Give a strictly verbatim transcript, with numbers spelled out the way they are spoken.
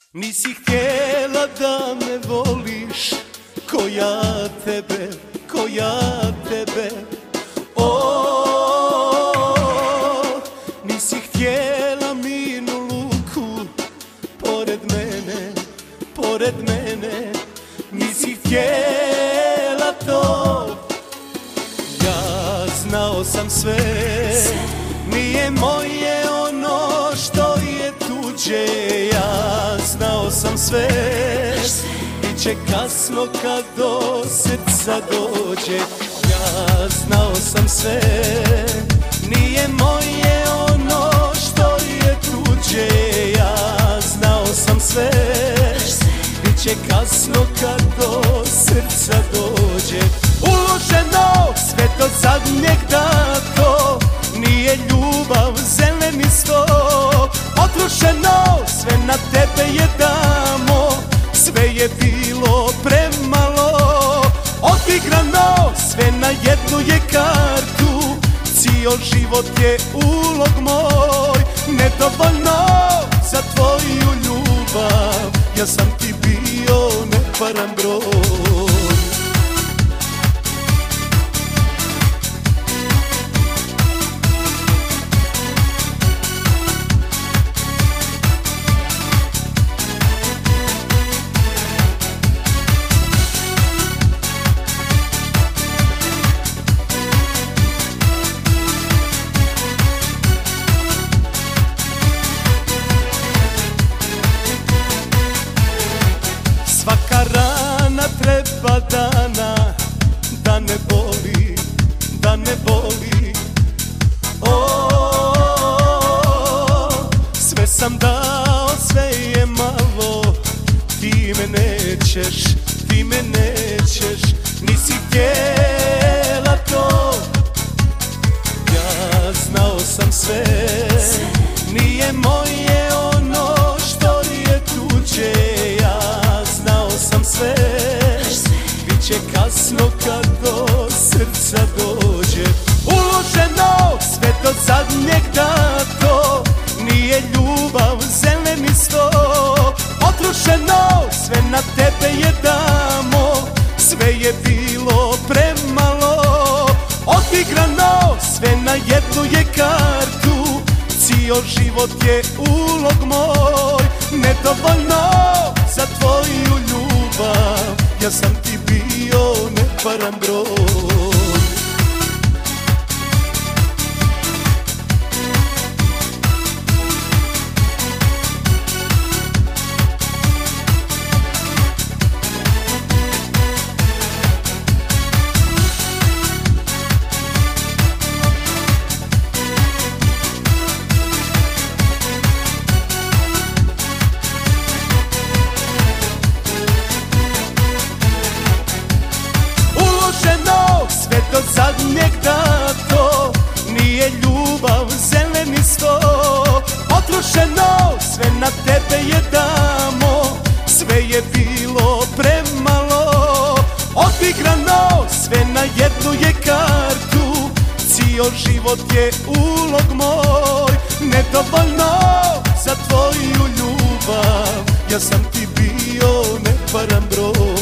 Nisi htjela da me voliš ko ja tebe, ko ja tebe. O, nisi htjela mirnu luku pored mene, pored mene. Nisi htjela to. Ja znao sam sve, nije moje ono što je tuđe. Ja znao sam sve, biće kasno kad do srca dođe. Ja znao sam sve, nije moje ono što je tuđe. Ja znao sam sve, biće kasno kad do srca dođe. Uloženo sve do zadnjeg dato, nije ljubav zeleni sto. Potrošeno sve na tebe je damo, sve je bilo premalo. Odigrano sve na jednu je kartu, cijel život je ulog moj. Nedovoljno za tvoju ljubav, ja sam ti bio neparan broj. Svaka rana treba dana, da ne boli, da ne boli. O, sve sam dao, sve je malo, ti me nećeš, ti me nećeš. Nisi htjela to. Ja znao sam sve, nije moje ono što je tuđe. Sve, biće kasno kad do srca dođe. Uloženo sve do zadnjeg dato, nije ljubav zeleni sto. Potrošeno sve na tebe je damo, sve je bilo premalo. Odigrano sve na jednu je kartu, cijel život je ulog moj. Nedovoljno za tvoju ljubav, ja sam ti bio neparan broj. Sve do zadnjeg dato, nije ljubav zeleni sto. Potrošeno sve na tebe je damo, sve je bilo premalo. Odigrano sve na jednu je kartu, cijel život je ulog moj. Nedovoljno za tvoju ljubav, ja sam ti bio neparan broj.